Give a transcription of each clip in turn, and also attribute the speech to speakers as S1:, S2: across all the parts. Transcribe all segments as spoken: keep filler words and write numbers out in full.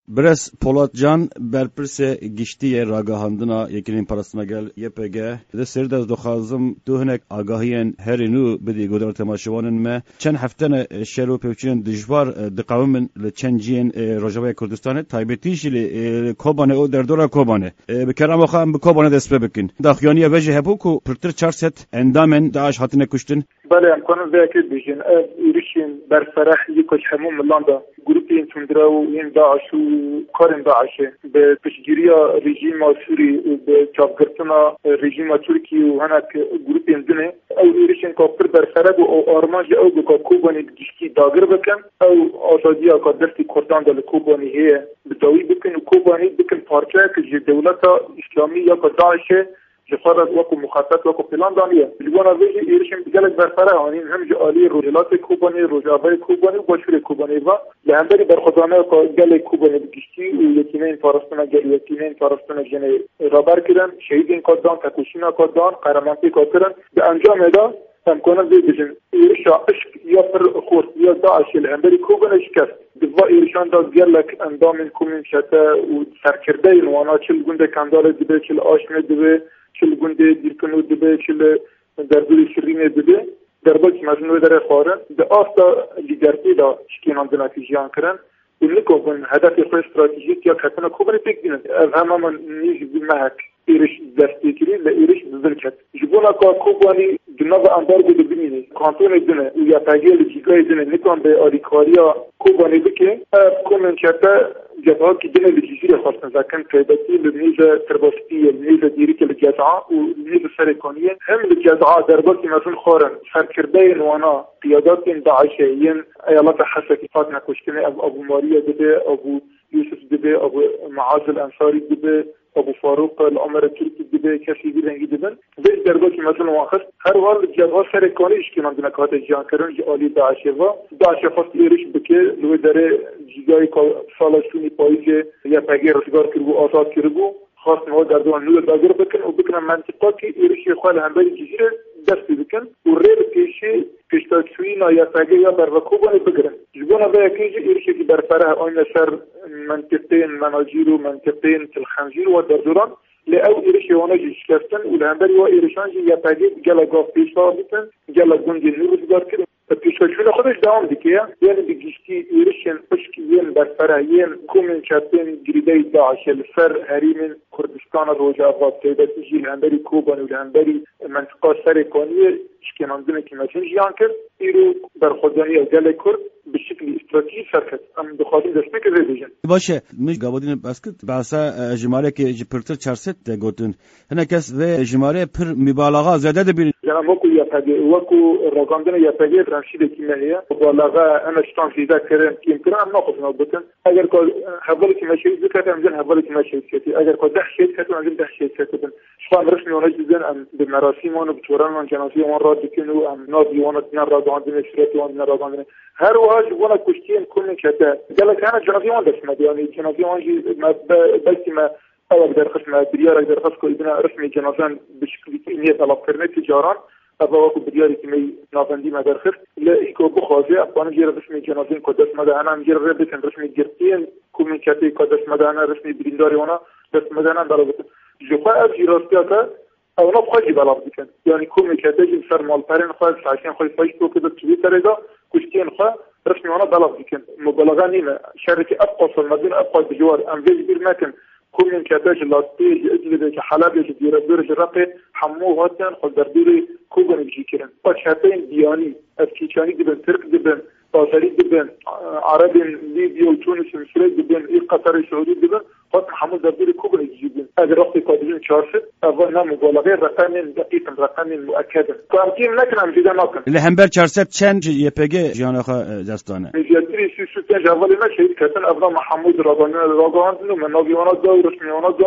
S1: برس پولاد جان برپرس گشتی راگهاندنا یکین پرستما گل یپگه ده سر دست دخوازم دو هنک آگاهیان هرینو بدی گودار تماشوانن ما چند هفتن شلو پیوچین دجوار دقاومن لچند جین روجاوی کردستان تایبتیش لی کوبانه او در دورا کوبانه بکرام خواهم بکوبانه دست بکن داخیانی وجه هبوکو پرتر چارست اندامن داعش هاتنه کشتن
S2: بله امکان ذاکر بیشین ایرشین برفرح یکوش همون ملاندا گروپین تندرا و این داعش و کارن داعشه به تشجیریا رژیم سوری و به چاپگرتنا رژیم ترکی و هناك گروپین دنه او ایرشین کافر برفرح و آرمانج او بکا کوبانی گشتی داگر بکن او آزادیا که درستی کردان دل کوبانی هی بداوی بکن و کوبانی بکن پارچه که دولتا اسلامی یا که داعشه جفارت وکو مخاطط وکو پلان دانیه لیوانا ویجی ایرشیم بگلک برفره آنین هم جعالی روجلات کوبانی روجابای کوبانی و باشور کوبانی و لهندری برخدانه که گلک کوبانی بگشتی و یکینین پارستان گل یکینین پارستان جنه رابر کردن شهیدین کدان تکوشینا کدان قهرمانتی کردن به انجام دا امکانه بجن ایرشا عشق یا پر خورد یا داعش لهندری کوبانی شکست دوا ایرشان دا گلک اندام کومین شتا و سرکرده اینوانا چل گنده کندال دبه چل آشمه دبه چل گنده دیرکنو دبه چل دردوری شرینه دبه در باکی مجنوع در خوارن ده آستا لیدرتی دا شکینان ده نتیجیان کرن و نکو بن هدف خواه استراتیجیت یا کتنا کوبانی تک دینن از همه من نیج بمهک ایرش دستی کری لایرش بزر کت جبونا که کوبانی دنو اندار بوده بینینه کانتون دنه و یا تاگیل جیگای دنه نکان به آریکاریا کوبانی بکه کومن چتا جبهات که دنه لجیزیر خواستن زکن قیبتی لنیز ترباستی لنیز دیری که لجزعا و لنیز سرکانیه هم لجزعا درباتی مثل خورن سرکرده نوانا قیادات داعشه ین ایالات حسکی فاتنه کشکنه ابو ماریا دبه ابو یوسف دبه ابو معاذ الانصاری دبه ابو فاروق العمر ترکی دبه کسی بیرنگی دبن بیش درباتی مثل واخست هر وار جبهات سرکانیش که من دنکات جان کرن جالی داعشه و داعشه خواست ایرش بکه لوی داره جیگای سالشونی پاییج یا پگه رسگار کرگو آزاد کرگو خواست نوع در دوان نوع داگر بکن و بکنن منطقه که ایرشی خواه لحنبالی جزیره دستی بکن و ری بکیشی پیشتاکسوی نا یا پگه یا بروکوبانی بگرن جبونا بایا کیجی ایرشی که برفره آین سر منطقین مناجیر و منطقین تلخنجیر و در دوران لأو إيرش يوانا جيشكستن ولهندري وا إيرشان جي يباقي جلا قاف بيشتار بيتن جلا قنجي نور سجار كده فبيشتاكشونا خودش دوام ديكيا يعني بيجيشتي إيرشين بشكيين برفرايين كومن شاتين جريداي داعش الفر هريمن كردستان الروجافات سيداتي جي لهندري كوبان ولهندري منطقة سريكونية شكينان دونه كماشين جيان كر إيرو برخوزانية جلا كرد بشكل استراتيجي شركت ام دخالين دستمك زيديجن
S1: باشه مش قابودين باسكت باسا جماره که جپرتر چارست گوتن هنه کس و جماره پر مبالغه زیاده دبیر
S2: جناب وکو یا پدی وکو رقمدن یا پدی فرانسیده کیمیه مبالغه انا شتان فیزا کرن يمكن ان ناخذ نوبتن اگر کو حوالي كما شيء ذكرت ام حوالي كما شيء كتي اگر کو ده شيء كتي ام ده شيء كتي شوان رسمي ونجدن ام بمراسم وبتوران من جناسي وان راد كنو ام نادي وانا راد عندنا شريت وانا راد عندنا هر واحد وانا كشتين كل كذا قال لك انا جناسي وانا اسمه يعني جناسي وانا بس ما أو أقدر خصم بريار أقدر خص كل بنا رسمي جنازان بشكل كمية طلب كرنة تجاران أبغى وقت برياري كمية نافندي ما درخص لا إيكو بخازة أنا جير رسمي جنازين قدس ماذا أنا جير ربطن رسمي جرتين كل من كاتي قدس ماذا أنا رسمي برينداري وانا بس ماذا أنا ضربت جفاء أبجي راستياتا أو نبخاجي بلاب دكان يعني كل من كاتي جنسر مالبرين خالص عشان خالص فايشتو كده تويتر إذا كشتين خا رسمي وانا بلاب دكان مبالغة نيمة شركة أبقى في المدينة أبقى بجوار أم فيج بالمكان كل من كاتاج لاستيج اجلد حلب يجدير درج رقي حمو هاتن خدردوري كوبن بجيكرن وشاتين دياني افكيشاني دبن ترك دبن تاثري دبن عرب ليبيا وتونس ومصر دبن اي قطر سعودي دبن خاطر محمود دردوري كوبن بجيكرن هذا رقي قادرين شارفت اظن مبالغه رقم دقيق رقم مؤكد كامتين نكن جدا ناكن
S1: اللي همبر چارسب چند يپگه جانخه دستانه
S2: ميجاتري سوسوتن جوالي ما شهيد كتن افضل محمود رضوان رضوان من ناويانا دو رسميانا دانو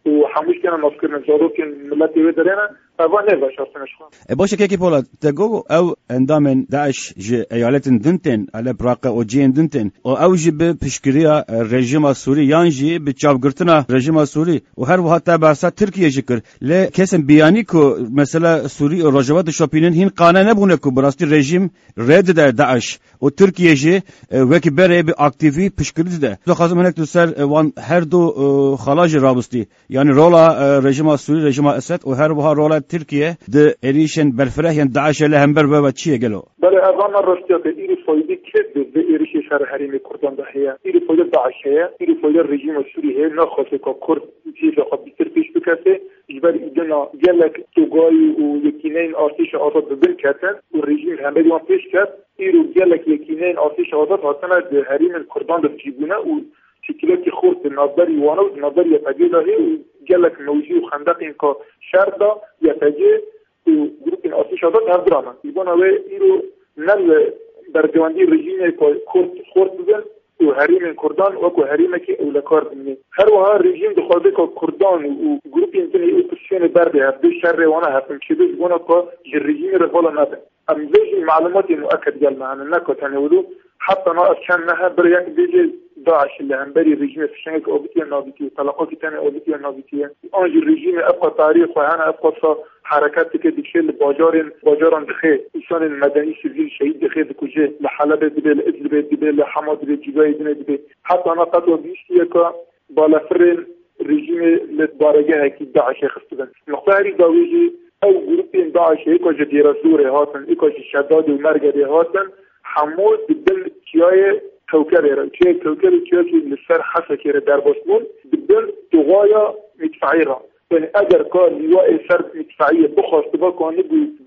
S2: و هموش کنن ناسکرن زادو که ملت دیوه درینه اوه نه باشارتنش خواه.
S1: باشه که کی پولاد تگو او اندام داعش جه ایالت دنتن علی براق او جین دنتن او او جه به پشکریا رژیم سوری یان جه به چاپگرتنا رژیم سوری و هر وقت برسا ترکیه جکر ل کسن بیانی کو مثلا سوری و رجوات شاپینن هین قانون نبونه کو براستی رژیم رد ده داعش و ترکیه جه وکی بره به اکتیوی پشکرید ده تو خواستم هنک تو سر وان هر دو خلاج رابستی یعنی رولا رژیم سوری رژیم اسد و هر وها رولا ترکیه ده ایریشن برفره یعنی داعش له هم بر و چیه گلو
S2: بله اذان راستیات ایری فایده کد به ایریش شهر حریم کردان ده هيا ایری فایده داعش هيا ایری فایده رژیم سوری هيا نخواسته که کرد چیز خود بیشتر پیش بکشه اجبار ایدنا گلک توگای و یکینین آتش آزاد ببین کردن و رژیم هم بدیوان پیش کرد ایرو گلک یکینین آتش آزاد هاتنه ده حریم کردان ده جیبونه و شکلات خورد نظری وانو نظری یتجه داهی و گلک موجی و خندق این که شهر دا یتجه و گروپ این آتش آزاد هر درانه ایبان اوه ایرو نل بردواندی رژیم کرد خورد بزن و حریم کردان و که حریم که اولکار بینه هر وها رژیم دخواهده که کردان و گروپ اینتنی اپسیون برده هفته شهر روانه هفتم شده بگونه که رژیم رفاله نده امزاج معلومات مؤكد قال معنا نكو تنولو حتى ناقص كان نها بريك ديجي داعش اللي هم بري رجيم في شنك أوبتيا نابتيا طلقات تاني أوبتيا نابتيا أنجي الرجيم أبقى تاريخ وهنا أبقى حركات كده كل باجار باجاران دخيل إنسان المدني سيفيل شهيد دخيل دكوجه لحلبة دبي لإدلبة دبي لحماد دبي جباي دبي حتى أنا قطع بيشتيا كا بالفرن رجيم للبارجة هكي داعش خستبن مختاري داويجي او گروپین داعش ایکاش دیره سوره هاتن ایکاش شداد و مرگری هاتن حمود بدل کیای کوکبی را کیای کوکبی کیای که لسر حسکی را در باسمون بدل دغایا مدفعی را یعنی اگر کار لیوای سر مدفعی بخواست با کنه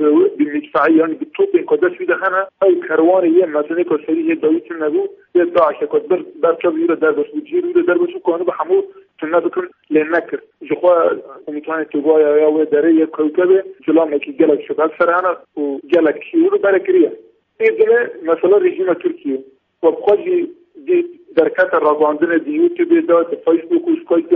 S2: بمدفعی یعنی بطوب این قدس بیده خانه او کروان یه مثلا که سریح داویت نبو یه داعش که برکب را در باسمون جیر را در باسمون کنه به حمود تنا بكن لنكر جخوا مكان تبايا يا ودريه كوكبه جلام كي جلك شباب سرانا وجلك شيور بركريه اذا مثلا رجيم تركيا وبقى دي دركات الراباندن دي يوتيوب ده فيسبوك وسكايب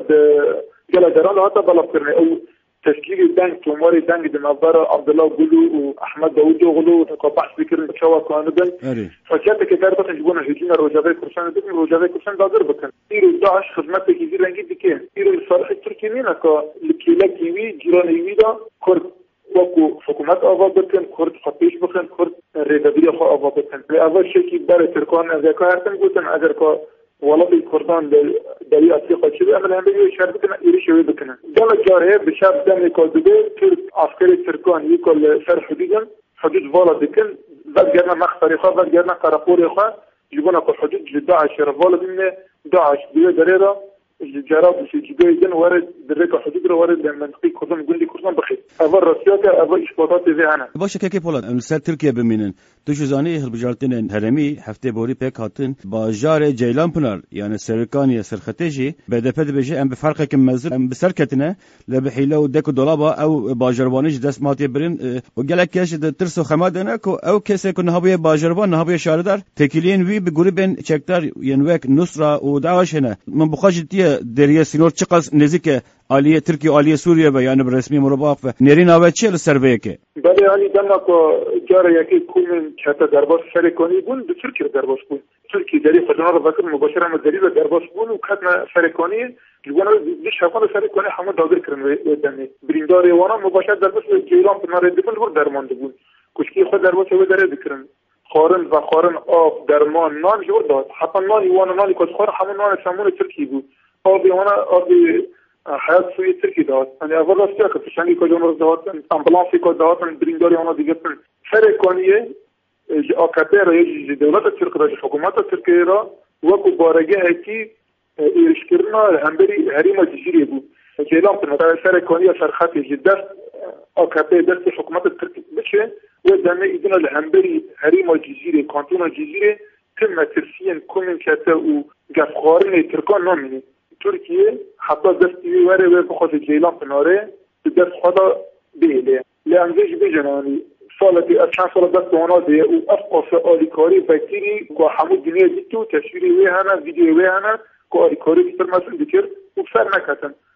S2: ده جلا دران هذا بلافرني او تشكيل الدنك توماري دنك دي نظاره عبد الله غلو واحمد داوود غلو تقبح فكر شوا كانوا بن فكانت كتير بتجبون هجينا روجافي كرسان دي روجافي كرسان دادر بكن ايرو داعش خدمات كثير رنجي دكين ايرو الصالح التركي مين كا لكيلا كيوي جيران يويدا كرد وكو حكومات آباد بکن کرد خطیش بکن کرد ریدابیل خو آباد بکن اول شکی برای ترکان از اکا هستن گوتن اگر که ولادی کردان دری افریقا چیزی اما هم بگیره شهر بکنن ایری شوی بکنن دل جاره بشب دم کادوبه ترک عسکر ترکان یکل سر حدودن حدود والا بکن بعد گرنا مخفری خواه بعد گرنا قرقوری خواه جبونا که حدود داعش روالا بینه داعش بیه داره را الجراب في جبال ورد بالرقة حدود ورد منطقي كردان جندي كردان بخير أول راسياك أول إشباطات ذي أنا
S1: باشه که که پولاد امسال ترکیه بمینن تو جزانی هربجارتن هرمی هفته بوری پک هاتن باجار جیلان پنار یعنی سرکانی سرختجی بدپد بجه ام بفرق کم مزر ام بسرکتنه لبحیله و دک دولابا او باجربانش دست ماتی برین و گلک کش ترس و خمادنه کو او کسی که نهابی باجربان نهابی شاردار تکیلین وی به گروبن چکتار ینوک نصرا و دعواش هنه من بخواج دیه دریه سینور چقدر نزدیک عالیه ترکیه عالیه سوریه و یعنی رسمی مرباط و نرین آوه چه لسربیه که
S2: بله یعنی دنا که جاره یکی کومن چهتا درباس سرکانی بون به ترکیه درباس بون ترکیه دری خدمات رو بکر مباشره هم دری درباس بون و کتنا سرکانی جوانا دیش هفان سرکانی همه داگر کرن و دنی برینداری وانا مباشر درباس جیران پناره دیبون بور درمان دیبون کشکی خود درباس و دره بکرن خارن و خارن آب درمان نان جور داد حتی نانی وانا نانی کش خار همون نان سمون ترکیه بود آبی وانا آبی حیات سوی ترکی داد یعنی اول راستی که فشنگی کجا مرز دادن امبولانسی کجا دادن برینداری آنها دیگه تن سرکانیه آکاته را یه دولت ترک را حکومت ترکی را وکو بارگه هکی ایرش کرنا همبری حریم جزیره بود جیلان پر مثلا سرکانیه سرخطی دست آکاته دست حکومت ترکی بشه و دمه ایدن الهمبری حریم جزیره کانتون جزیره تم ترسین کمین کته و گفخارن ترکان نامینه ترکیه حتی دستی وره و بخواد جیلان پناره دست خدا بیله لانزش بجنانی سالتی از چند سال دست اونا ده و افقاس آلیکاری فکری که همون دنیا دیتو تصویری وی هنه ویدیو وی هنه که آلیکاری بیتر مسئول بکر و سر نکتن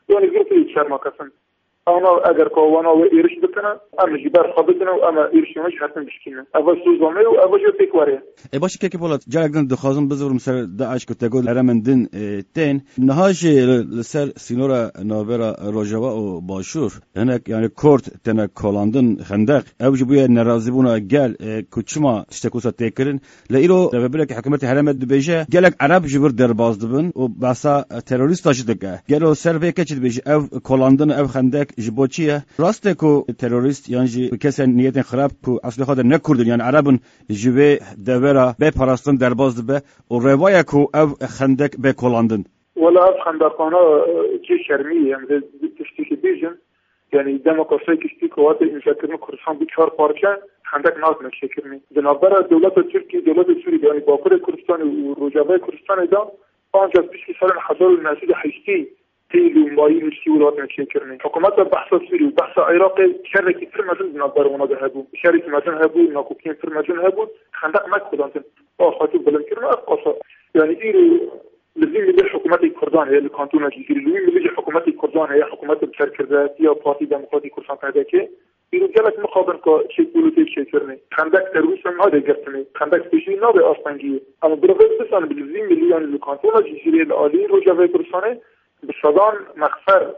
S2: یعنی گروپی شرماکسن اونا اگر کوانا و ایرش بکنن اما جبر خابتن و اما ایرشونش حتما بشکنن اول سوزامه و اول جو پیکواره
S1: ای باشه که که پولات جرگدن دخوازم بزورم سر داعش که تقول هرمندن تین نهاج لسر سینورا ناورا روجاوا و باشور هناك يعني كورت تنا كولاندن خندق اوج بويا نرازبونا قال كوتشما تشتكوسا تيكرن لايرو ربلك حكومه هرمد بيجا قالك عرب جبر درباز دبن وباسا تيروريست تاشدك قالوا سربي كچد بيج او كولاندن او خندق جبوچيه راست کو تروریست یعنی کسان نیت خراب کو اصل خود نکردن یعنی عربن جوه دورا به پاراستن درباز به و روایه کو او خندق به کلاندن
S2: ولا اف خندقانا چه شرمیه یعنی تشتیک بیجن یعنی دموکراسی کشتی کوات انشاءکرم کردستان به چهار پارچه خندق ناز نشکرمی جنابرا دولت ترکیه دولت سوریه یعنی باکر کردستان و روجاوای کردستان دا آنجا پیش سال هزار و نهصد و هشت تیل و مایی نشتی ولات نشکرمی حکومت بحث سوری و بحث عراق شرکی فرمجن جنابر اونا ده هبو شرکی مجن هبو ناکوکین فرمجن هبو خندق مکدانتن آه خاطر بلند کردن افقاسا یعنی ایرو لازم يجي حكومات الكردان هي اللي كانتونا جزيري لازم يجي حكومات الكردان هي حكومات بشركرداتية بارتي ديمقراطي كردستان هذاكي يرجعلك مقابل كشيء بوليتيك شيء كرني خندق ترويج من هذا قرتني خندق تشي نابي أصلاً أما برافو بس أنا بالزين مليون اللي كانتونا جزيري العالي رجع في كردستان بالصدام مخفر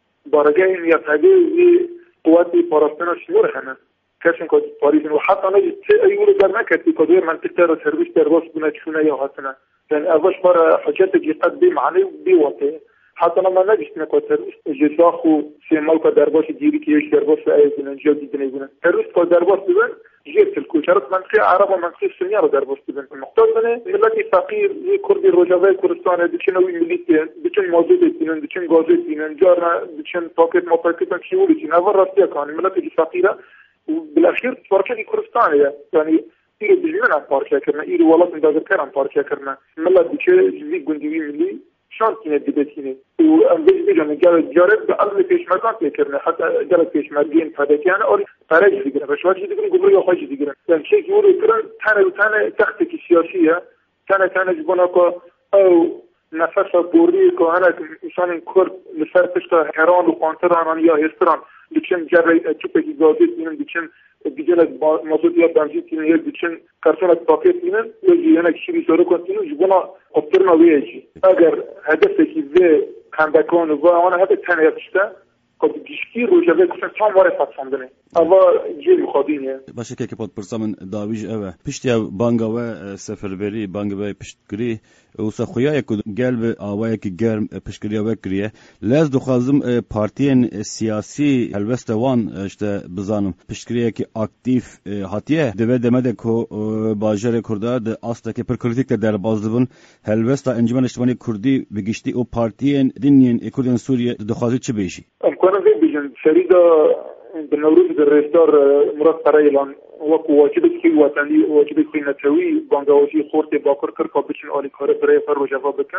S2: بارجين يتهجي قواتي باراستنا شنور هنا كاشن كود باريس وحتى أنا أيوة در نكتي كدير منطقة الترويج درباس بنتشونا يا هاتنا يعني أول مرة حاجات جيقات بي معني بيواتي حتى لما نجيش نكوتر جزاخو سيمال كدرباس جيري كيش درباس أيضا جيو جدنا يقولن ترويج كدرباس بين جيرت الكوشرات منطقة عربة منطقة سنيارة درباس بين المقصود منه ملتي فقير كردي رجاوي كردستان بتشنوي مليتين بتشن موجودين بتشن غازين جارنا بتشن باكيت ما باكيت كيولي نفر راستيا كان ملتي فقيرة وبالأخير تفرقة كردستان يعني إيرو بجمعنا باركيا كرنا إيرو والله مندازر كرنا باركيا كرنا ملا بيشي جزي قندوي ملي شانتينة دبتينة وأم بيج بيجانا جارة جارة بأغلى بيشمركان تيكرنا حتى جارة بيشمرقين فادتيانا أولي فراج ديقرن رشوات ديقرن قبرية خاج ديقرن يعني شيء يقولوا كرن تانا وتانا تختك السياسية تانا تانا جبناكا أو نفسها بوري كهانا إنسان كرد لسر تشتا هران وقانتران يا هستران بچن جرای چوبی گازی تینن بچن بیجنات مازوت یا بنزین تینن یا بچن کارتونات پاکت تینن یا جیانا کشیری سر کنتینن جبنا افترنا ویجی اگر هدفی که کندکان و آن هدف تنها بشته قد گشتی روجبه کشن تام وارد فتصندنه اول جیل مخادینه
S1: باشه که پاد پرسامن داویج اوه پشتی بانگا و سفربری بانگا و پشتگری وسا خویا یک قلب آوای که گرم پشتگری و کریه لاز دخوازم پارتین سیاسی هلوست وان اشته بزانم پشتگری که اکتیف هاتیه دوه دمده که باجر کرده ده آستا که پر کریتیک در بازدبون هلوست انجمن اجتماعی کردی بگشتی او پارتین دینین کردین سوریه دخوازی چه بیشی؟
S2: امکانه بیشن سریدا بالنوروز بالريستار مراد قرايلان وكو واجبك في وطني واجبك في نتوي بانغاوشي خورتي باكر كر كابتشن اولي كار بري فرو جافا بكن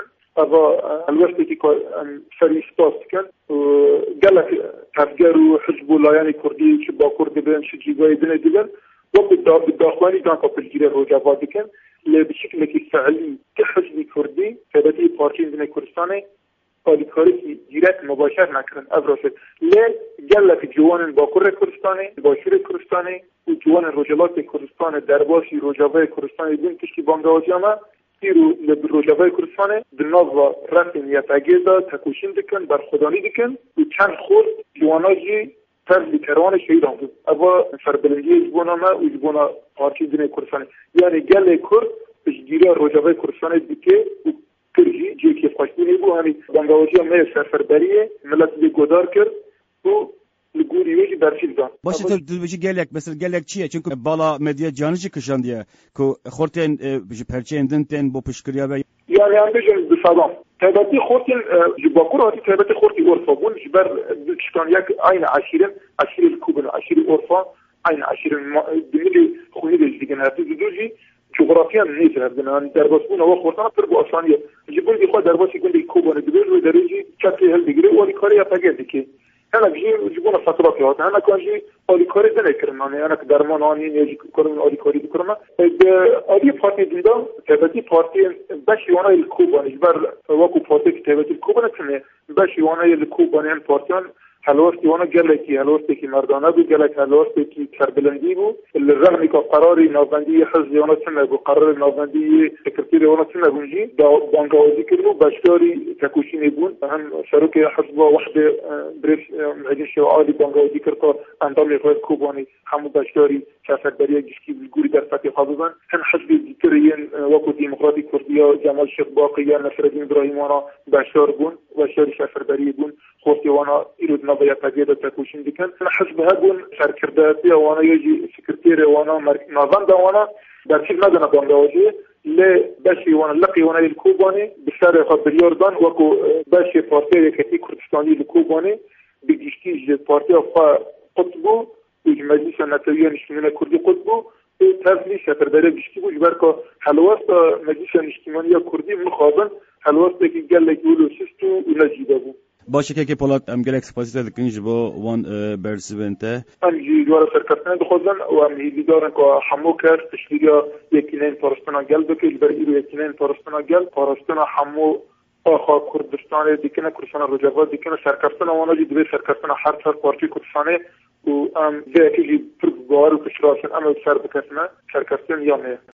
S2: ابا الوقت كي فري ستاس كان قالك تفجروا حزب الله يعني كردي باكر دبن شجيغاي بن دبن وبدا بالداخلي كان كابتشن رو جافا بكن بشكل فعلي كحزب كردي فبدي بارتين من كردستان کاری دیرت مباشر نکردن ابراز لی جلت جوان باکر کردستانی باشور کردستانی و جوان رجالات کردستان درباشی رجاوای کردستانی دین کشی بانگاوزی اما ایرو رجاوای کردستانی دناو رفتن یا تاگیدا تکوشین دکن برخودانی دکن و چند خورد جواناجی فرد کران شهید آمد اما فربلندی جوانا ما و جوانا پارچی دین کردستانی یعنی گل کرد بجگیری رجاوای کردستانی دیگه کرجی جی که خوشبینی بو همی بانگاوزی هم نه سفربریه ملت دی گودار کرد و لگوری ویجی برچیل دان
S1: باشه تو دویجی گلک مثلا گلک چیه چون بالا مدیا جانجی کشان دیه که خورتین پرچه اندنتین با پشکریا و
S2: یعنی هم بجن بصدام تایبتی خورتین جباکور هاتی تایبتی خورتی اورفا بون جبر دلشتان یک عین عشیرین عشیر الکوبن عشیر اورفا عین عشیرین دمیلی خونی دیگه هاتی دوجی جغرافيا نيجر هذا درباسون هو خورتنا تربو أصلانية يجيبون دي خو درباسي يقول لي كوبا ندبل ودرجي شكل هالدقيقة ولي كوريا تجدك انا بجي جبنا فترات هات انا كان جي اولي كاري دنه كرنا انا درمان اني نيجي كرم اولي كاري كرنا اولي بارتي دندا تبتي بارتي باش وانا الكوبان جبر وكو بارتي تبتي الكوبان كنه باش وانا الكوبان بارتيان هلوستی وانا گلکی هلوستی که مردانه بود گلک هلوستی که کربلندی بود الرغم که قراری نوبندی حزب وانا سنه بود قرار نوبندی سکرتیری وانا سنه بونجی بانگاوزی کردو باشکاری تکوشینی بون هم شروع حزب وحده بريس مجلس عالی بانگاوزی کرد اندام خود کوبانی همو باشکاری شفرداری جسکی بالگوری در فتح حافظان هم حزب دیترین وقت ديمقراطي كردية جمال شيخ باقي نصر الدين ابراهيم وانا بشار بون بشار شفرداری بون خوتي وانا إلود نبيا تجيدا تكوشين دكان حزب هبون شركرداتي وانا يجي سكرتيري وانا نظام دا وانا برشيك نادنا بانجاوزي لا باشي وانا لقي وانا الكوباني بشارع قبل يوردان وكو باشي بارتي كتي كردستاني الكوباني بيجيشتيج بارتي وفا قطبو وجماليش النتوية نشتمنا كردي قطبو تفلي شفرداري بيشتيبو جباركا حلواستا مجلس نشتمانية كردي مخابن حلواستا كي قال لك يقولوا سيستو ونجيبابو
S1: باشه که پولات ام گلک سپاسیت دکنج با وان برسونته
S2: ام جی دوار سرکردن دخوزن و ام هیلی دارن که همو کرد تشویریا یکینین پارستانا گل بکل بر ایرو یکینین پارستانا گل پارستانا همو آخا کردستان دیکنه کردستان رجاوات دیکنه سرکردن وانا جی دوی سرکردن هر هر پارتی کردستانه و ام ذاتی جی پر بوار و کشراشن ام سر بکردن سرکردن یامه